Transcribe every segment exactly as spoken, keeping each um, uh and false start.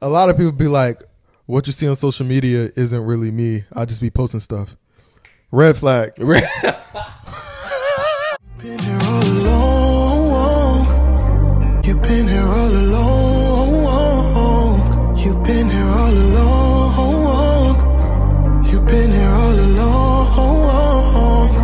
A lot of people be like, what you see on social media isn't really me. I just be posting stuff. Red flag. Red. Been here all along. You've been here all along. You've been here all along. You've been here all along.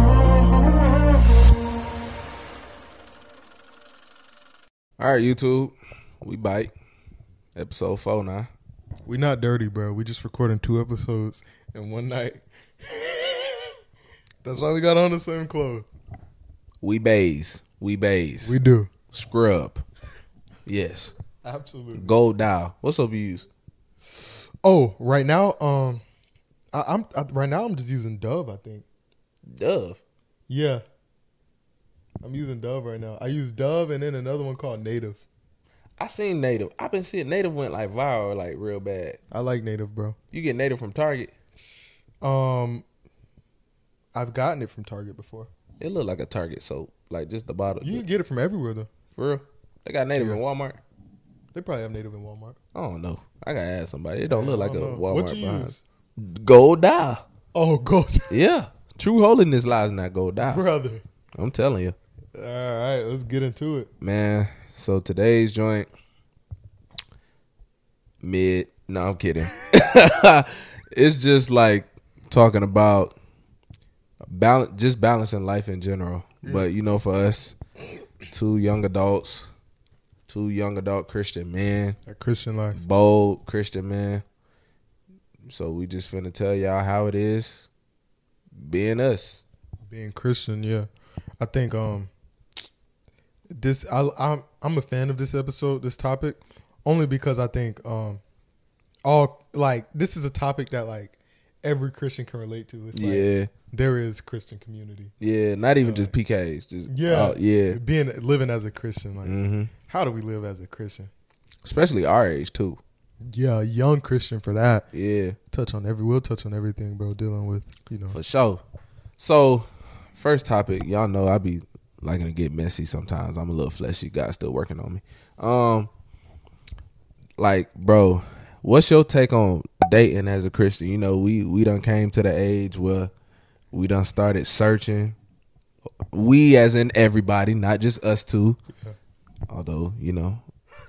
All right, YouTube. We bite. Episode four now. We not dirty, bro. We just recording two episodes in one night. That's why we got on the same clothes. We baze. We baze. We do. Scrub. Yes. Absolutely. Gold dial. What's up you use? Oh, right now, um, I, I'm I, right now I'm just using Dove. I think. Dove. Yeah. I'm using Dove right now. I use Dove and then another one called Native. I seen Native. I've been seeing Native went like viral, like real bad. I like Native, bro. You get Native from Target? Um, I've gotten it from Target before. It look like a Target soap, like just the bottle. You can get it from everywhere though. For real? They got Native Yeah. in Walmart? They probably have Native in Walmart. I don't know. I gotta ask somebody. It don't Yeah, look I like a don't know. Walmart What you behind. use? Gold dial. Oh, God. Yeah. True holiness lies in that gold dial. Brother. I'm telling you. All right, let's get into it. Man, so today's joint, mid. No, I'm kidding. It's just like talking about balance, just balancing life in general. Mm. But, you know, for us, two young adults, two young adult Christian men, A Christian life. bold Christian men. So we just finna tell y'all how it is being us. Being Christian, yeah. I think um this I I'm I'm a fan of this episode, this topic, only because I think um all like this is a topic that like every Christian can relate to. It's like Yeah. there is Christian community. Yeah, not even Yeah. just P Ks. Just Yeah. uh, yeah. Being living as a Christian, like hmm how do we live as a Christian? Especially our age too. Yeah, a young Christian for that. Yeah, Touch on every we'll touch on everything, bro, dealing with, you know. for sure. So, first topic, y'all know I be liking to get messy sometimes. I'm a little fleshy guy, still working on me. Um, like, bro, what's your take on dating as a Christian? You know, we we done came to the age where we done started searching. We, as in everybody, not just us two. Yeah. Although, you know.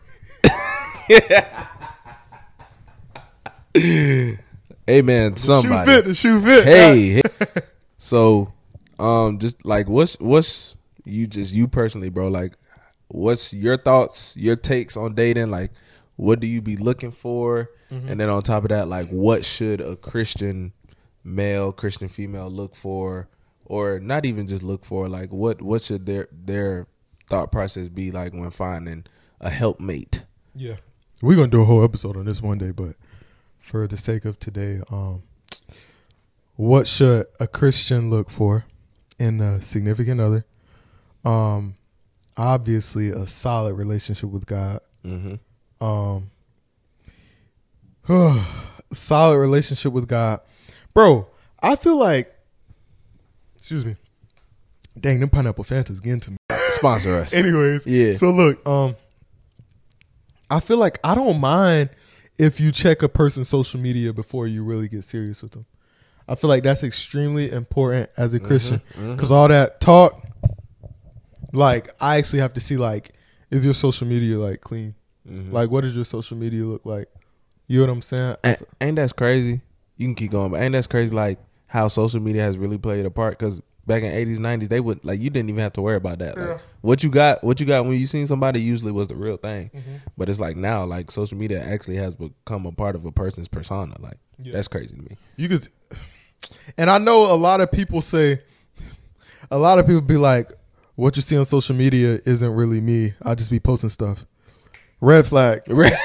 Amen. Somebody. Shoe fit, the shoe fit. Hey, hey. So, um, just like what's what's you just you personally, bro? Like, what's your thoughts, your takes on dating? Like, what do you be looking for? Mhm. And then on top of that, like, what should a Christian male, Christian female look for, or not even just look for? Like, what what should their their thought process be like when finding a helpmate? Yeah. We're gonna do a whole episode on this one day, but for the sake of today, um, what should a Christian look for in a significant other? Um, obviously, a solid relationship with God. Mm-hmm. Um, solid relationship with God, bro. I feel like, excuse me, dang, them pineapple Fantas getting to me. Sponsor us. Anyways, Yeah. So look, um, I feel like I don't mind if you check a person's social media before you really get serious with them. I feel like that's extremely important as a Christian because mhm. all that talk, like I actually have to see like, is your social media like clean? Mhm. Like, what does your social media look like? You know what I'm saying? Ain't, ain't that crazy? You can keep going, but ain't that crazy? Like how social media has really played a part? Because back in eighties, nineties, they would like you didn't even have to worry about that. Like, Yeah. what you got, what you got when you seen somebody usually was the real thing. Mhm. But it's like now, like social media actually has become a part of a person's persona. Like Yeah. that's crazy to me. You could, and I know a lot of people say, a lot of people be like, what you see on social media isn't really me. I just be posting stuff. Red flag.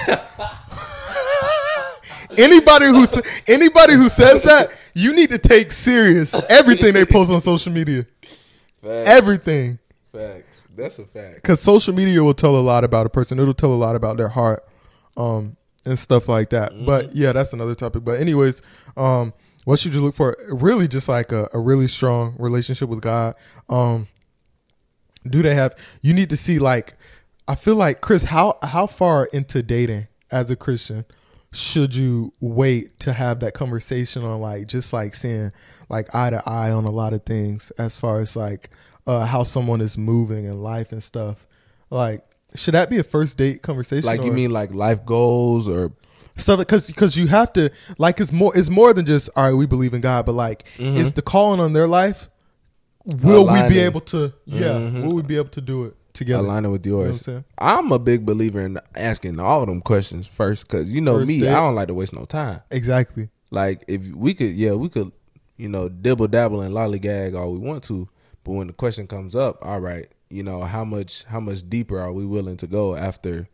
Anybody who sa- anybody who says that, you need to take serious everything they post on social media. Facts. Everything. Facts. That's a fact. Because social media will tell a lot about a person. It'll tell a lot about their heart um, and stuff like that. Mm-hmm. But yeah, that's another topic. But anyways, um, what should you look for? Really just like a, a really strong relationship with God. Um, do they have, you need to see like, I feel like, Chris, how, how far into dating as a Christian should you wait to have that conversation on like just like seeing like eye to eye on a lot of things as far as like uh, how someone is moving in life and stuff? Like, should that be a first date conversation? Like, you or mean like life goals or stuff? Because because you have to like it's more it's more than just all right, we believe in God, but like Mhm. it's the calling on their life. Will we Aligning. be able to? Yeah, Mhm. will we be able to do it together? aligning with You know what I'm yours? saying? I'm a big believer in asking all of them questions first, because you know First me, date. I don't like to waste no time. Exactly. Like, if we could, yeah, we could, you know, dibble dabble and lollygag all we want to, but when the question comes up, all right, you know, how much how much deeper are we willing to go after?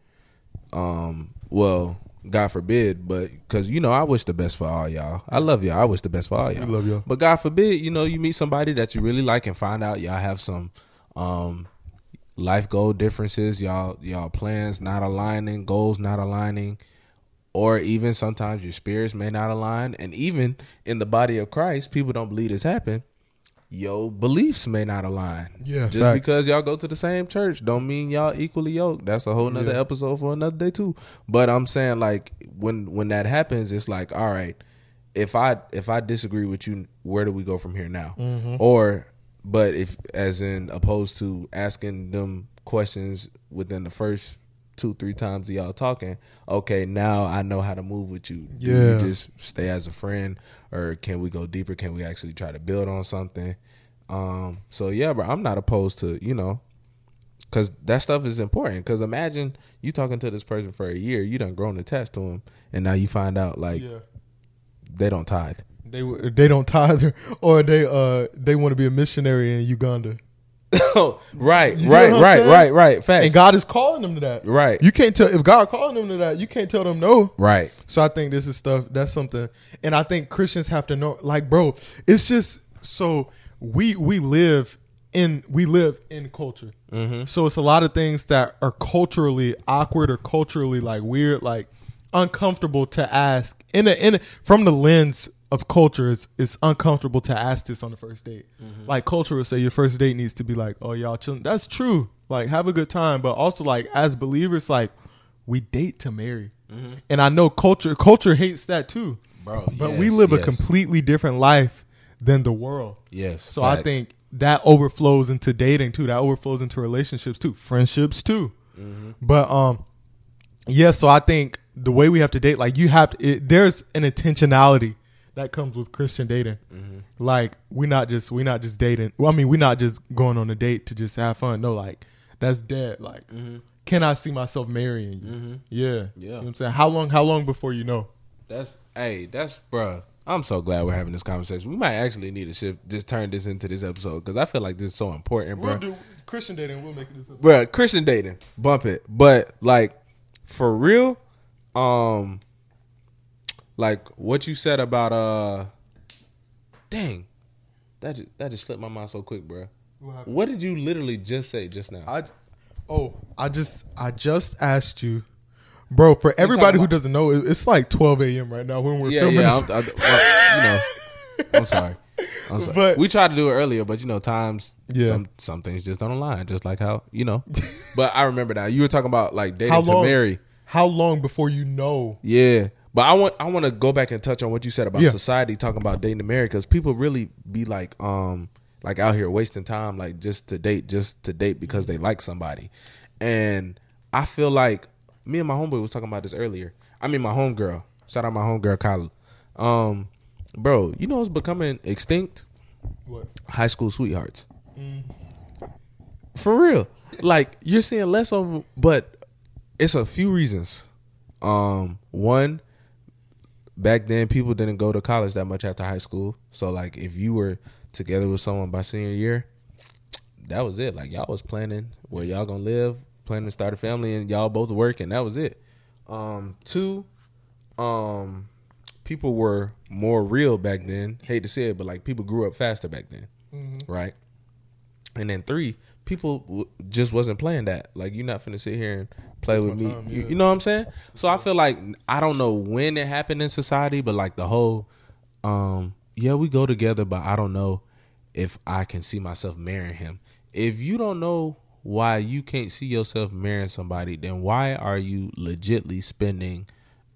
Um, well, God forbid, but because you know, I wish the best for all y'all. I love y'all. I wish the best for all y'all. We love y'all. But God forbid, you know, you meet somebody that you really like and find out y'all have some um life goal differences, y'all y'all plans not aligning, goals not aligning, or even sometimes your spirits may not align. And even in the body of Christ, people don't believe this happen. Your beliefs may not align. Yeah, Just facts. because y'all go to the same church don't mean y'all equally yoked. That's a whole nother Yeah. episode for another day too. But I'm saying, like, when when that happens, it's like, all right, if I if I disagree with you, where do we go from here now? Mm-hmm. Or but if, as in opposed to asking them questions within the first two, three times of y'all talking, okay, now I know how to move with you. Do Yeah. you just stay as a friend, or can we go deeper? Can we actually try to build on something? Um, so yeah, bro, I'm not opposed to, you know, because that stuff is important. Because imagine you talking to this person for a year, you done grown attached to him, and now you find out like Yeah. they don't tithe. They they don't tithe, or they uh they want to be a missionary in Uganda, Oh, right, You know right, what I'm right, saying? right, right. Facts. and God is calling them to that. Right. You can't tell if God calling them to that. You can't tell them no. Right. So I think this is stuff that's something, and I think Christians have to know. Like, bro, it's just so we we live in we live in culture. Mm-hmm. So it's a lot of things that are culturally awkward or culturally like weird, like uncomfortable to ask in a in a, from the lens of culture. It's, it's uncomfortable to ask this on the first date. Mm-hmm. Like culture will say your first date needs to be like, oh y'all chilling. That's true. Like have a good time, but also like as believers, like we date to marry. Mm-hmm. And I know culture culture hates that too. Bro, But yes, we live a yes. completely different life than the world. Yes. So I facts. think that overflows into dating too. That overflows into relationships too, friendships too. Mm-hmm. But um, yeah. So I think the way we have to date, like you have to, it, there's an intentionality that comes with Christian dating. Mm-hmm. Like we not just we not just dating. Well, I mean, we're not just going on a date to just have fun. No, like that's dead. Like, Mm-hmm. can I see myself marrying you? Mm-hmm. Yeah. Yeah. You know what I'm saying? How long? How long before you know? That's hey, that's bruh. I'm so glad we're having this conversation. We might actually need to shift, just turn this into this episode, because I feel like this is so important, bro. do Christian dating. We'll make it this. Bruh, Christian dating, bump it. But like for real, um, like what you said about uh, dang, that just, that just slipped my mind so quick, bruh. What happened? What did you literally just say just now? I oh I just I just asked you, bro. For everybody who about- doesn't know, it- it's like twelve a.m. right now when we're yeah, filming. yeah. this. I'm, I, well, you know, I'm sorry. I'm sorry. But- we tried to do it earlier, but you know, times Yeah. some some things just don't align. Just like how you know. But I remember now. You were talking about like dating How to long? marry. How long before you know? Yeah, but I want I want to go back and touch on what you said about Yeah. society talking about dating to marry, because people really be like um like out here wasting time like just to date just to date because they like somebody, and I feel like me and my homeboy was talking about this earlier. I mean my homegirl. Shout out my homegirl Kyla. Um, bro, you know what's becoming extinct? What? High school sweethearts. Mm. For real. Like you're seeing less of them, but it's a few reasons. Um, one, back then people didn't go to college that much after high school. So like if you were together with someone by senior year, that was it. Like y'all was planning where y'all gonna live, planning to start a family, and y'all both work, and that was it. Um, two, um, people were more real back then. Hate to say it, but like people grew up faster back then, Mm-hmm. right? And then three, people w- just wasn't playing that. Like you're not finna sit here and play Waste with my me. time, you, yeah. you know what I'm saying? So I feel like I don't know when it happened in society, but like the whole, um, yeah, we go together, but I don't know if I can see myself marrying him. If you don't know why you can't see yourself marrying somebody, then why are you legitly spending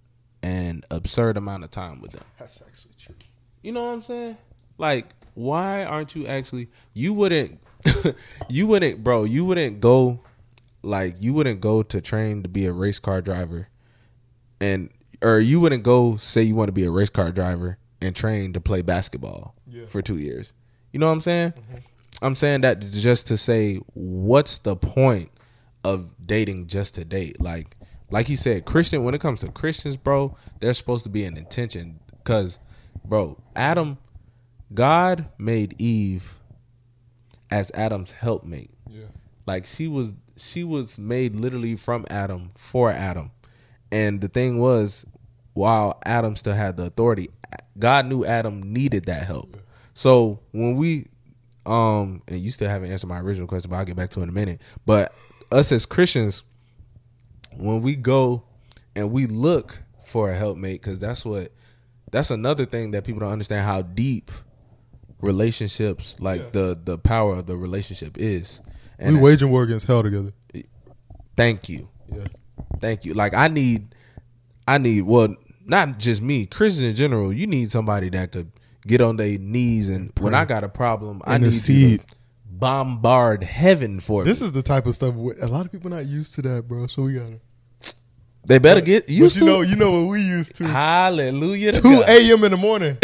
an absurd amount of time with them. That's actually true. You know what I'm saying? Like, why aren't you actually? You wouldn't, you wouldn't, bro. You wouldn't go, like, you wouldn't go to train to be a race car driver, and or you wouldn't go say you want to be a race car driver and train to play basketball Yeah. for two years. You know what I'm saying? Mm-hmm. I'm saying that just to say, what's the point of dating just to date? Like, like he said, Christian. When it comes to Christians, bro, there's supposed to be an intention. Cause, bro, Adam, God made Eve as Adam's helpmate. Yeah. Like she was, she was made literally from Adam for Adam. And the thing was, while Adam still had the authority, God knew Adam needed that help. So when we, um, and you still haven't answered my original question, but I'll get back to it in a minute. But us as Christians, when we go and we look for a helpmate, because that's what, that's another thing that people don't understand how deep relationships, like Yeah. the the power of the relationship is. And we waging war against hell together. thank you. Yeah. Thank you. Like I need, I need. Well, not just me, Christians in general. You need somebody that could get on their knees and when pray. I got a problem, I need Intercede. you to bombard heaven for This me. is the type of stuff we- a lot of people not used to that, bro. So we gotta. They better get used but you to. know, it. you know what we used to. Hallelujah. to Two God. a.m. in the morning.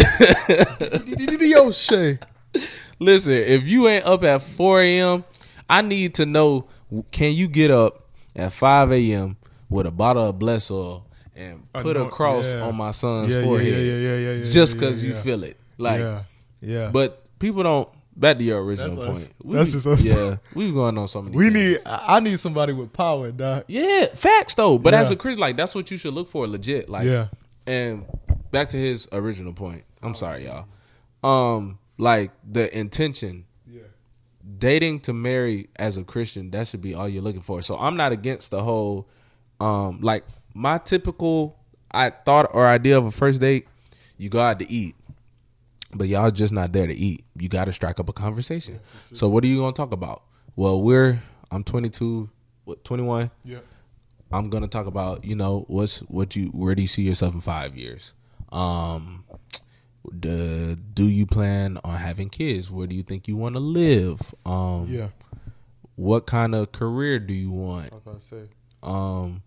Yo, Shay. Listen, if you ain't up at four a.m., I need to know, can you get up at five a.m. with a bottle of bless oil and I put know- a cross yeah. on my son's Yeah, yeah, forehead yeah, yeah, yeah, yeah, yeah, just yeah, because yeah, you yeah. feel it? Like, yeah, yeah. but people don't, back to your original That's point. us. We- That's just us. Yeah, we've gone on so many we things. need. I I need somebody with power, dog. Yeah, facts though. But Yeah. as a Christian, like that's what you should look for, legit. Like, Yeah. And back to his original point. I'm sorry, y'all. Um, like the intention, Yeah. dating to marry as a Christian, that should be all you're looking for. So I'm not against the whole, um, like my typical I thought or idea of a first date. You go out to eat, but y'all just not there to eat. You got to strike up a conversation. So what are you gonna talk about? Well, we're I'm twenty-two, what twenty-one. Yeah. I'm gonna talk about, you know, what's what you where do you see yourself in five years? Um, the, do you plan on having kids? Where do you think you want to live? Um, Yeah. what kind of career do you want? I was about to say. Um,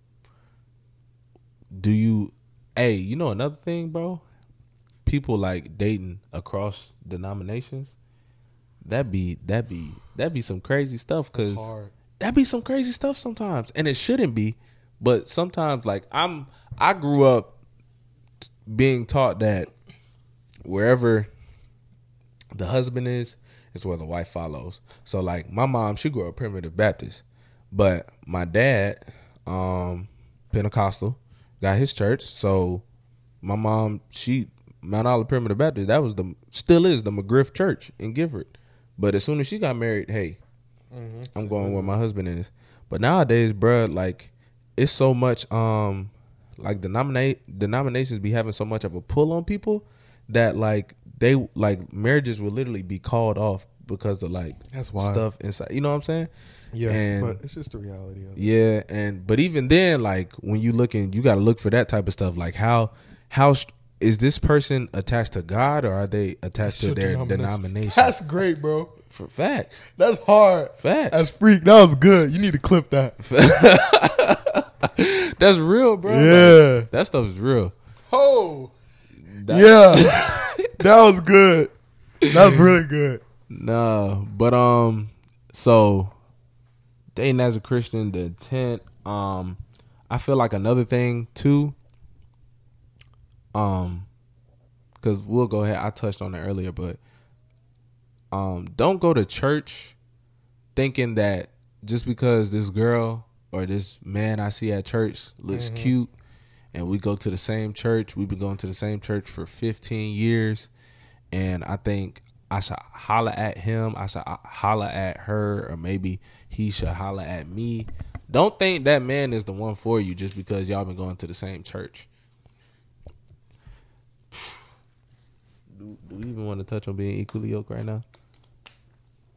do you? Hey, you know another thing, bro? People like dating across denominations. That be that be that be some crazy stuff It's because hard. that be some crazy stuff sometimes, and it shouldn't be. But sometimes, like I'm, I grew up t- being taught that wherever the husband is, is where the wife follows. So, like my mom, she grew up primitive Baptist, but my dad, um, Pentecostal, got his church. So my mom, she Mount Olive Primitive Baptist. That was the still is the McGriff Church in Gifford. But as soon as she got married, hey, Mm-hmm. I'm going where my husband is. But nowadays, bruh, like it's so much um like denominate denominations be having so much of a pull on people that like they like marriages will literally be called off because of like That's wild. stuff inside. You know what I'm saying? Yeah, And- but it's just the reality of it. Yeah, and but even then, like when you looking, you got to look for that type of stuff. Like how how st- is this person attached to God or are they attached to Your their denomination. denomination? That's great, bro. For facts, That's hard. facts. That's freak. That was good. You need to clip that. That's real, bro. Yeah. Like, that stuff is real. Oh. That- Yeah. That was good. That was really good. No, but um, so dating as a Christian, the intent. Um, I feel like another thing too. Um, because we'll go ahead. I touched on it earlier, but um, don't go to church thinking that just because this girl or this man I see at church looks Mhm. cute, and we go to the same church. We've been going to the same church for fifteen years, and I think I should holler at him. I should holler at her, or maybe he should holler at me. Don't think that man is the one for you just because y'all been going to the same church. Do, do we even want to touch on being equally yoked right now?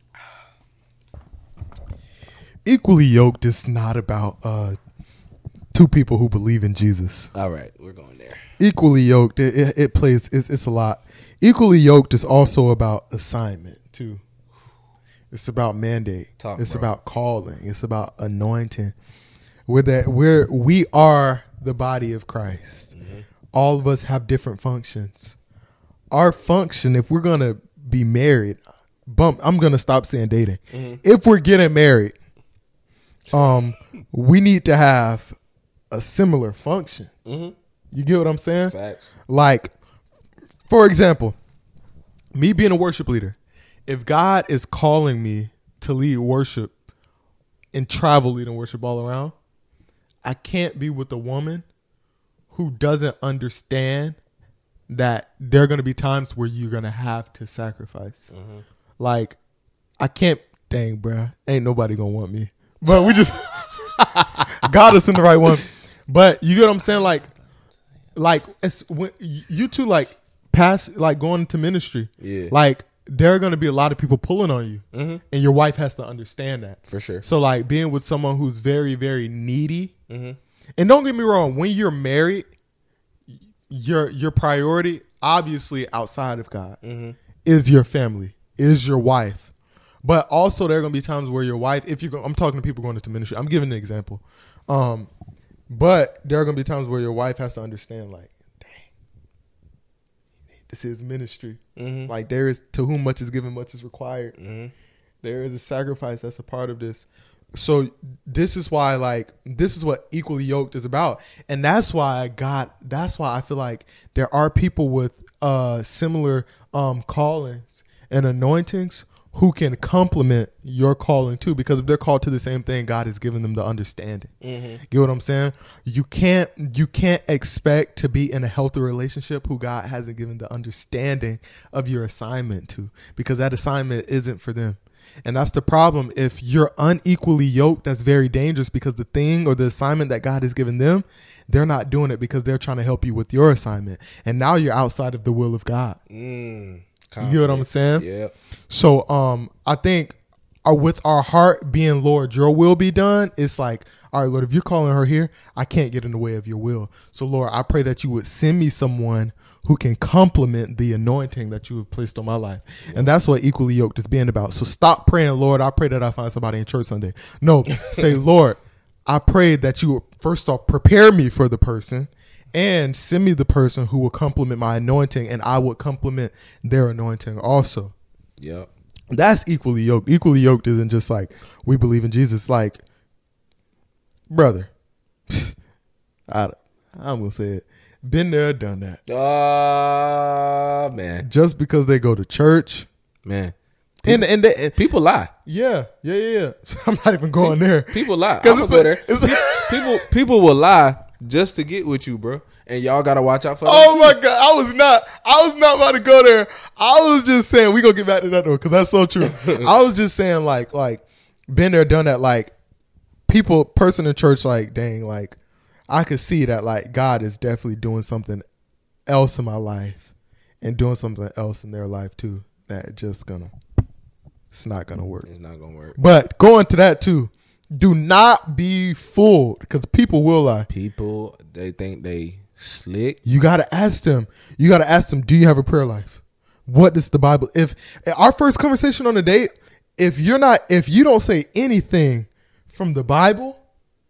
Equally yoked is not about uh two people who believe in Jesus. All right, we're going there. Equally yoked, it, it, it plays, it's, it's a lot. Equally yoked is also about assignment, too. It's about mandate. Talk, it's bro. about calling. It's about anointing. We're that we're we are the body of Christ. Mm-hmm. All of us have different functions. Our function, if we're gonna be married, bump. I'm gonna stop saying dating. Mm-hmm. If we're getting married, um, we need to have a similar function. Mm-hmm. You get what I'm saying? Facts. Like, for example, me being a worship leader. If God is calling me to lead worship and travel leading worship all around, I can't be with a woman who doesn't understand that there are going to be times where you're going to have to sacrifice. Mm-hmm. Like, I can't, dang, bruh, ain't nobody going to want me. But we just got us in the right one. But you get what I'm saying? Like, like it's when you two, like, pass, like, going into ministry. Yeah. Like, there are going to be a lot of people pulling on you, mm-hmm. and your wife has to understand that. For sure. So, like, being with someone who's very, very needy, mm-hmm. and don't get me wrong, when you're married, your your priority, obviously outside of God, mm-hmm. is your family, is your wife. But also, there are going to be times where your wife, if you go, I'm talking to people going into ministry, I'm giving an example. Um, but there are going to be times where your wife has to understand, like, this is ministry. Mm-hmm. Like, there is, to whom much is given, much is required. Mm-hmm. There is a sacrifice that's a part of this. So this is why, like, this is what Equally Yoked is about. And that's why I got, that's why I feel like there are people with uh, similar um, callings and anointings who can complement your calling too, because if they're called to the same thing, God has given them the understanding. Mm-hmm. Get what I'm saying? You can't you can't expect to be in a healthy relationship who God hasn't given the understanding of your assignment to, because that assignment isn't for them. And that's the problem. If you're unequally yoked, that's very dangerous, because the thing or the assignment that God has given them, they're not doing it because they're trying to help you with your assignment. And now you're outside of the will of God. Mm. You get what I'm saying? Yeah. So um, I think uh, with our heart being, Lord, your will be done, it's like, all right, Lord, if you're calling her here, I can't get in the way of your will. So, Lord, I pray that you would send me someone who can complement the anointing that you have placed on my life. Yeah. And that's what Equally Yoked is being about. So stop praying, Lord, I pray that I find somebody in church Sunday. No, say, Lord, I pray that you would, first off, prepare me for the person, and send me the person who will complement my anointing, and I would complement their anointing also. Yep. That's Equally Yoked. Equally Yoked isn't just like, we believe in Jesus. Like, brother, I, I'm going to say it. Been there, done that. Ah, uh, man. Just because they go to church. Man. People, and, and, they, and people lie. Yeah, yeah, yeah, yeah. I'm not even going there. People lie. I'm gonna go there. people, people will lie just to get with you, bro. And y'all gotta watch out for that. Oh my God. I was not, I was not about to go there. I was just saying, we gonna get back to that though, because that's so true. I was just saying, like, like, been there, done that, like, people, person in church, like, dang, like, I could see that, like, God is definitely doing something else in my life and doing something else in their life too. That just gonna, it's not gonna work. It's not gonna work. But going to that too, do not be fooled, because people will lie. People, they think they slick. You got to ask them. You got to ask them, do you have a prayer life? What does the Bible, if our first conversation on a date, if you're not, if you don't say anything from the Bible,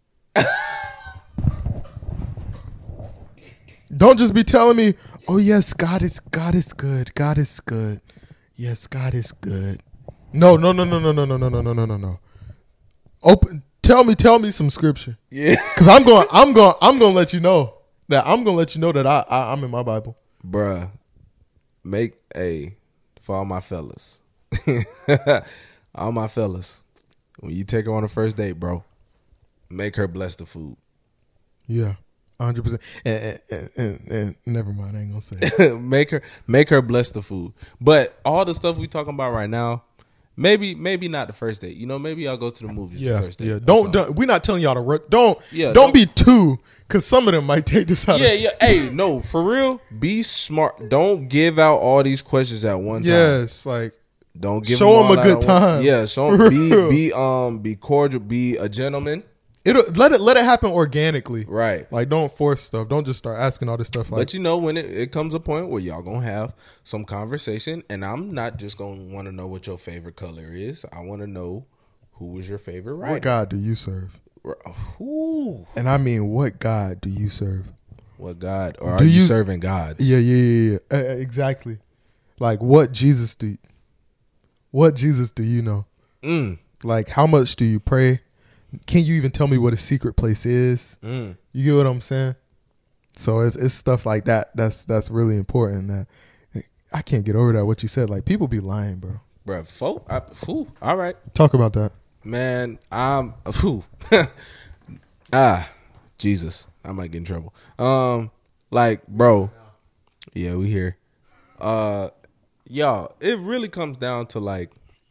don't just be telling me, oh yes, God is, God is good. God is good. Yes, God is good. No, no, no, no, no, no, no, no, no, no, no, no, no. Open. Tell me, tell me some scripture. Yeah, because I'm going, I'm going, I'm going to let you know that I'm going to let you know that I, I, I'm in my Bible, bruh. Make a for all my fellas, all my fellas. When you take her on a first date, bro, make her bless the food. Yeah, one hundred percent. And, and, and, and never mind, I ain't gonna say it. make her, make her bless the food. But all the stuff we talking about right now. Maybe, maybe not the first date. You know, maybe I'll go to the movies yeah, the first date. Yeah, don't, don't. We're not telling y'all to run. Don't. Yeah, don't, don't be too, because some of them might take this out. Yeah, of, yeah. Hey, no, for real. Be smart. Don't give out all these questions at one time. Yes, like don't give show them, them a good time. Yeah, show them. Be, be um, be cordial. Be a gentleman. It'll let it let it happen organically. Right. Like, don't force stuff. Don't just start asking all this stuff. Like, But you know, when it, it comes a point where y'all gonna have some conversation, and I'm not just gonna want to know what your favorite color is. I want to know who was your favorite writer. what God do you serve? Ooh. And I mean, what God do you serve? What God? Or Do are you, you- serving gods? Yeah, yeah, yeah, yeah. Uh, exactly. Like, what Jesus do? What Jesus do you know? Mm. Like, how much do you pray? Can you even tell me what a secret place is? Mm. You get what I'm saying? So it's it's stuff like that. That's that's really important. That I can't get over that. What you said, like, people be lying, bro. Bro, folk. I, whew, all right, Talk about that. man. I'm. Whew. ah, Jesus. I might get in trouble. Um, like, bro. Yeah, we here. Uh, y'all. It really comes down to like.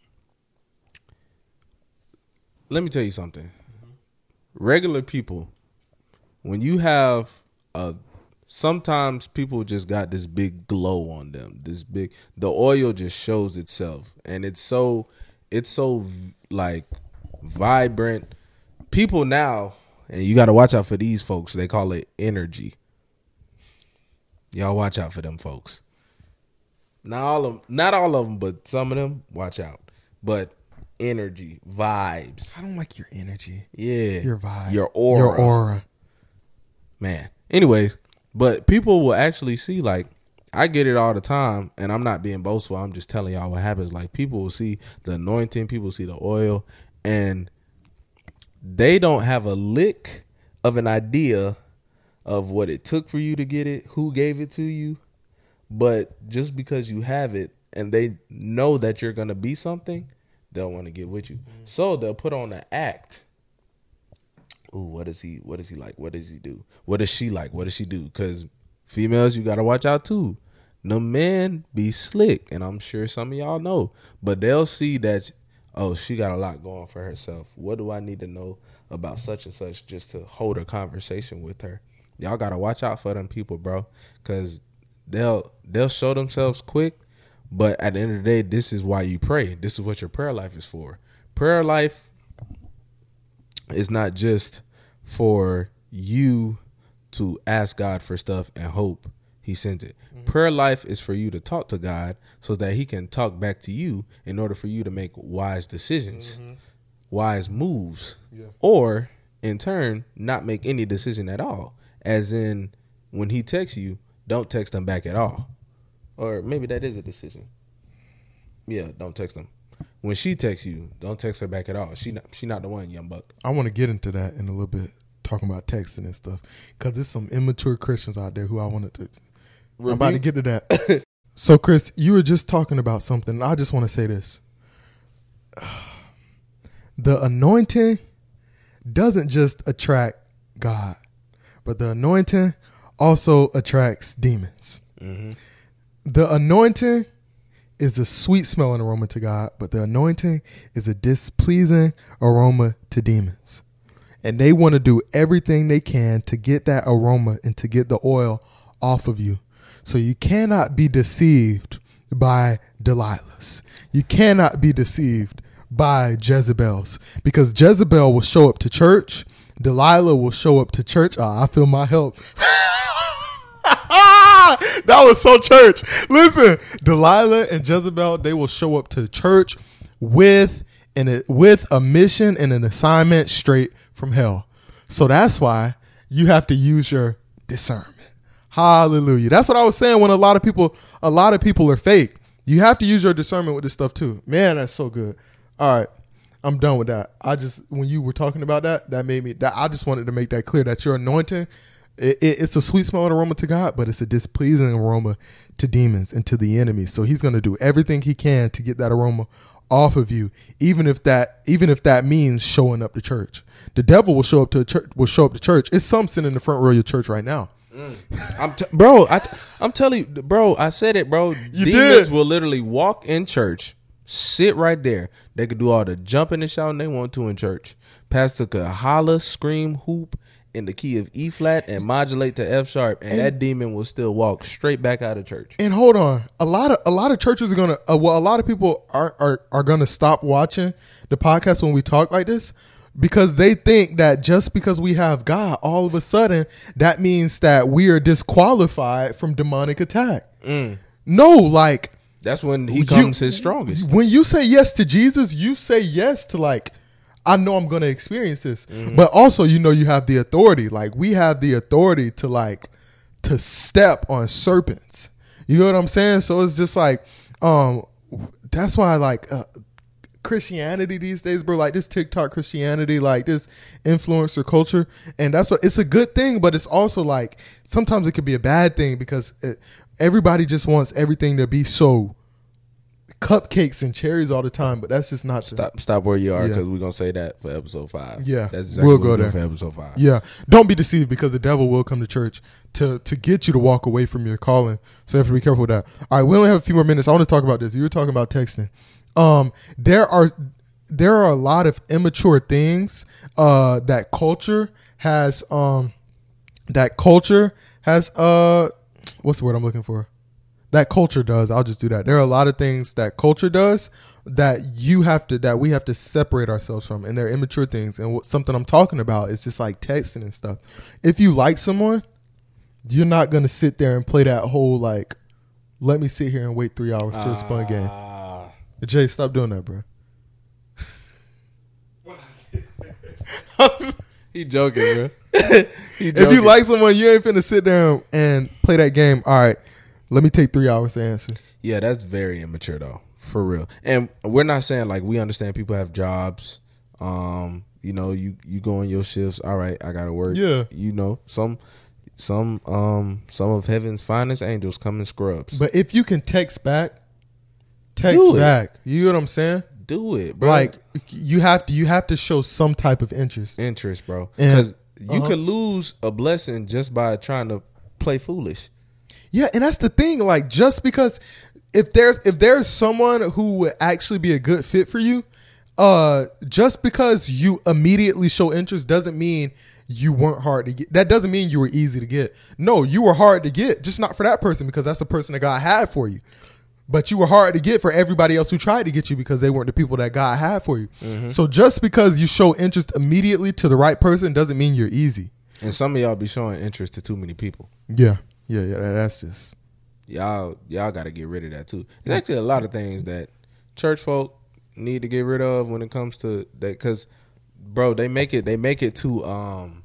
Let me tell you something. Regular people, when you have a, sometimes people just got this big glow on them. This big, the oil just shows itself, and it's so, it's so like vibrant. People now, and you got to watch out for these folks. They call it energy. Y'all watch out for them folks. Not all of them, not all of them, but some of them. Watch out. But energy, vibes. I don't like your energy. Yeah. Your vibe. Your aura. Your aura. Man. Anyways, but people will actually see, like, I get it all the time, and I'm not being boastful. I'm just telling y'all what happens. Like, people will see the anointing, people see the oil, and they don't have a lick of an idea of what it took for you to get it, who gave it to you. But just because you have it and they know that you're going to be something, they'll want to get with you. Mm. So they'll put on an act. Ooh, what is he? What is he like? What does he do? What is she like? What does she do? Because females, you got to watch out too. The men be slick, and I'm sure some of y'all know. But they'll see that, oh, she got a lot going for herself. What do I need to know about such and such just to hold a conversation with her? Y'all got to watch out for them people, bro, because they'll they'll show themselves quick. But at the end of the day, this is why you pray. This is what your prayer life is for. Prayer life is not just for you to ask God for stuff and hope he sends it. Mm-hmm. Prayer life is for you to talk to God so that he can talk back to you in order for you to make wise decisions, mm-hmm. wise moves, yeah. Or in turn, not make any decision at all. As in, when he texts you, don't text him back at all. Or maybe that is a decision. Yeah, don't text them. When she texts you, don't text her back at all. She not, she not the one, young buck. I want to get into that in a little bit, talking about texting and stuff, because there's some immature Christians out there who I wanted to. Rebuke. I'm about to get to that. So, Chris, you were just talking about something. I just want to say this: the anointing doesn't just attract God, but the anointing also attracts demons. Mm-hmm. The anointing is a sweet smelling aroma to God, but the anointing is a displeasing aroma to demons. And they want to do everything they can to get that aroma and to get the oil off of you. So you cannot be deceived by Delilahs. You cannot be deceived by Jezebels, because Jezebel will show up to church. Delilah will show up to church. Oh, I feel my help. That was so church. Listen, Delilah and Jezebel, they will show up to church with and with a mission and an assignment straight from hell. So that's why you have to use your discernment. Hallelujah. That's what I was saying when a lot of people, a lot of people are fake. You have to use your discernment with this stuff too. Man, that's so good. All right. I'm done with that. I just, when you were talking about that, that made me, that I just wanted to make that clear that your anointing, It, it, it's a sweet smelling aroma to God, but it's a displeasing aroma to demons and to the enemy. So he's going to do everything he can to get that aroma off of you, even if that even if that means showing up to church. The devil will show up to church. Will show up to church. It's some sitting in the front row of your church right now. Mm. I'm t- bro. I t- I'm telling you, bro. I said it, bro. You Demons did. will literally walk in church, sit right there. They could do all the jumping and shouting they want to in church. Pastor could holler, scream, hoop in the key of E flat and modulate to F sharp, and, and that demon will still walk straight back out of church. And hold on, a lot of a lot of churches are gonna uh, well, a lot of people are, are are gonna stop watching the podcast when we talk like this. because they think that just because we have God, all of a sudden that means that we are disqualified from demonic attack. Mm. No, like That's when he you- comes his strongest. when you say yes to Jesus, you say yes to like, I know I'm going to experience this, Mm-hmm. but also, you know, you have the authority. Like we have the authority to like, to step on serpents. You know what I'm saying? So it's just like, um, that's why like, uh, Christianity these days, bro, like this TikTok Christianity, like this influencer culture, and that's what it's a good thing, but it's also like sometimes it could be a bad thing because it, everybody just wants everything to be so cupcakes and cherries all the time, but that's just not the, Stop, stop where you are Yeah. because we're gonna say that for episode five. Yeah, that's exactly we'll what go we're doing there. for episode five. Yeah, don't be deceived because the devil will come to church to to get you to walk away from your calling. So you have to be careful with that. All right, we only have a few more minutes. I want to talk about this. You were talking about texting. Um, there are there are a lot of immature things uh, that culture has. Um, that culture has. Uh, what's the word I'm looking for? That culture does. I'll just do that. There are a lot of things that culture does that you have to that we have to separate ourselves from, and they're immature things. And what, something I'm talking about is just like texting and stuff. If you like someone, you're not gonna sit there and play that whole like, let me sit here and wait three hours till it's fun game. Ah. Jay, stop doing that, bro. He joking, bro. he If you like someone, you ain't finna sit there and play that game. All right, let me take three hours to answer. Yeah, that's very immature though, for real. And we're not saying like we understand people have jobs. Um, you know, you you go on your shifts. All right, I gotta work. Yeah. You know, some some um some of heaven's finest angels come in scrubs. But if you can text back, text Do it. back. You know what I'm saying? Do it, bro. Like you have to you have to show some type of interest. interest, bro. And- Because you uh-huh. could lose a blessing just by trying to play foolish. Yeah, and that's the thing. Like just because if there's if there's someone who would actually be a good fit for you, uh, just because you immediately show interest doesn't mean you weren't hard to get. That doesn't mean you were easy to get. No, you were hard to get, just not for that person because that's the person that God had for you. But you were hard to get for everybody else who tried to get you because they weren't the people that God had for you. Mm-hmm. So just because you show interest immediately to the right person doesn't mean you're easy. And some of y'all be showing interest to too many people. Yeah, yeah, yeah. that- That's just Y'all y'all got to get rid of that too. There's actually a lot of things that church folk need to get rid of when it comes to that. Because, bro, they make it they make it too um.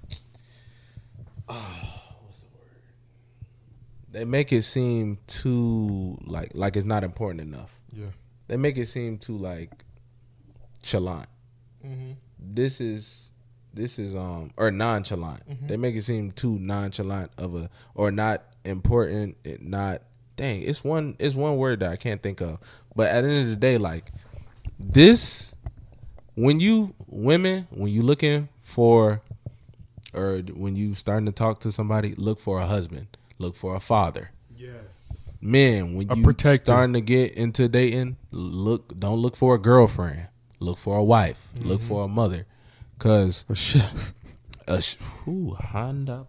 Oh, what's the word? They make it seem too like like it's not important enough. yeah. They make it seem too like chalant. Mm-hmm. This is this is um or nonchalant. Mm-hmm. They make it seem too nonchalant of a or not important. It not dang. It's one it's one word that I can't think of. But at the end of the day, like this, when you women when you looking for or when you starting to talk to somebody, look for a husband, look for a father. Yes. Men, when A you protector. starting to get into dating, look don't look for a girlfriend. Look for a wife. Look for a mother. Cause A chef. a sh- ooh, Honda.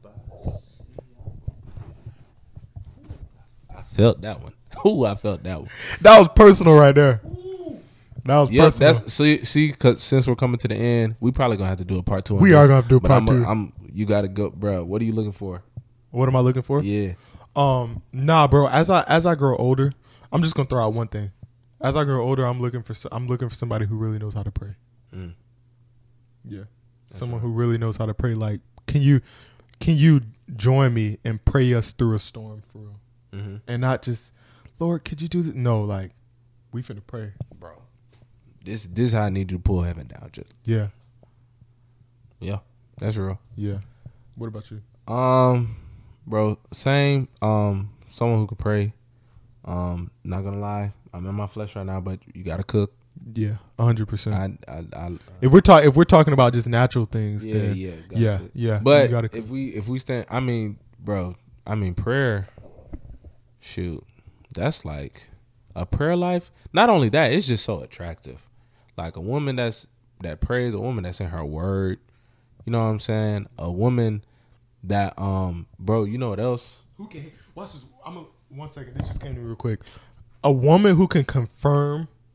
I felt that one. Ooh, I felt that one. That was personal right there. That was Yep, personal. that's see, see, cause since we're coming to the end, we probably gonna have to do a part two. on We this, are gonna have to do a but part I'm, two. I'm, you gotta go, bro. What are you looking for? What am I looking for? Yeah, Um, nah, bro. As I as I grow older, I'm just gonna throw out one thing. As I grow older, I'm looking for s- I'm looking for somebody who really knows how to pray. Mm. Yeah, someone who really knows how to pray. Like, can you can you join me and pray us through a storm for real, mm-hmm. and not just Lord, could you do this? No, like we finna pray, bro. This this how I need you to pull heaven down. Just Yeah, yeah, that's real. yeah. What about you? Um, bro, same. Um, someone who could pray. Um, not gonna lie, I'm in my flesh right now, but you gotta cook. Yeah, hundred percent. I, I, I If we're talking if we're talking about just natural things, yeah, then yeah, gotta yeah, cook. yeah. But you gotta, if we if we stand, I mean, bro, I mean, prayer. Shoot, that's like a prayer life. Not only that, it's just so attractive. Like a woman that's that prays, a woman that's in her word. You know what I'm saying? A woman that, um, bro, you know what else? Who can watch this? I'm a, one second. This just came to me real quick. A woman who can confirm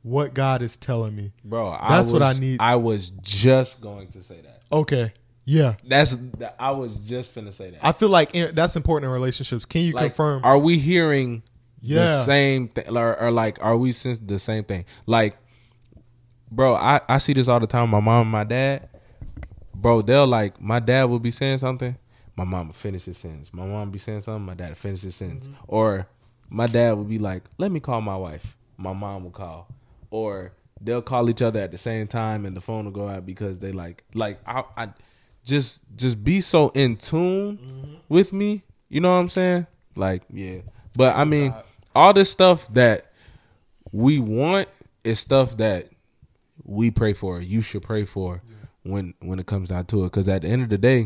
what God is telling me. Bro, I That's was, what I need. I was just going to say that. Okay. Yeah. That's I was just finna say that. I feel like in, that's important in relationships. Can you like, confirm? Are we hearing Yeah. the same thing, or, or like, are we sensing the same thing? Like, bro, I, I see this all the time. My mom and my dad, bro, they'll like, my dad will be saying something, my mom will finish his sentence. My mom be saying something, my dad will finish his sentence. Mm-hmm. Or my dad would be like, let me call my wife. My mom will call. Or they'll call each other at the same time and the phone will go out because they like, like, I, I just, just be so in tune mm-hmm. with me. You know what I'm saying? Like, yeah. But I mean, all this stuff that we want is stuff that we pray for. You should pray for yeah. when when it comes down to it. Because at the end of the day,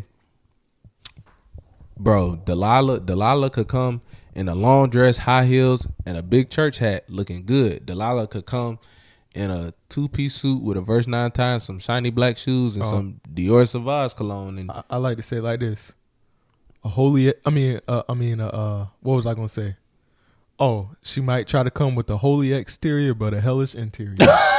bro, Delilah, Delilah could come in a long dress, high heels, and a big church hat looking good. Delilah could come in a two-piece suit with a verse nine times, some shiny black shoes, and oh. some Dior Sauvage cologne. And I, I like to say it like this. A holy, I mean, uh, I mean, uh, uh, what was I going to say? Oh, she might try to come with a holy exterior, but a hellish interior.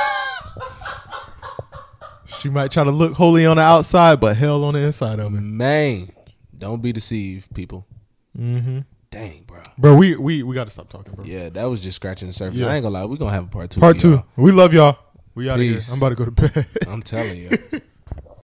She might try to look holy on the outside, but hell on the inside of it. Man, don't be deceived, people. Mm-hmm. Dang, bro. Bro, we we, we got to stop talking, bro. Yeah, that was just scratching the surface. Yeah. I ain't gonna lie. We're gonna have a part two. Part two. Y'all. We love y'all. We out of here. Peace. I'm about to go to bed. I'm telling you.